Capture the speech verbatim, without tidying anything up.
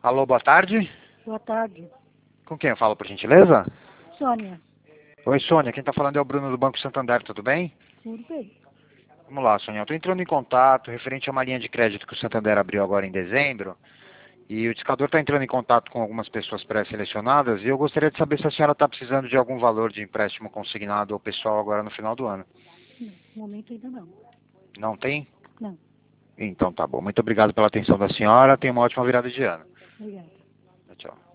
Alô, boa tarde. Boa tarde. Com quem eu falo, por gentileza? Sônia. Oi, Sônia. Quem está falando é o Bruno do Banco Santander, tudo bem? Tudo bem. Vamos lá, Sônia. Eu estou entrando em contato referente a uma linha de crédito que o Santander abriu agora em dezembro. E o discador está entrando em contato com algumas pessoas pré-selecionadas e eu gostaria de saber se a senhora está precisando de algum valor de empréstimo consignado ao pessoal agora no final do ano. Não, no momento ainda não. Não tem? Não. Então tá bom. Muito obrigado pela atenção da senhora. Tenha uma ótima virada de ano. Obrigada. Tchau.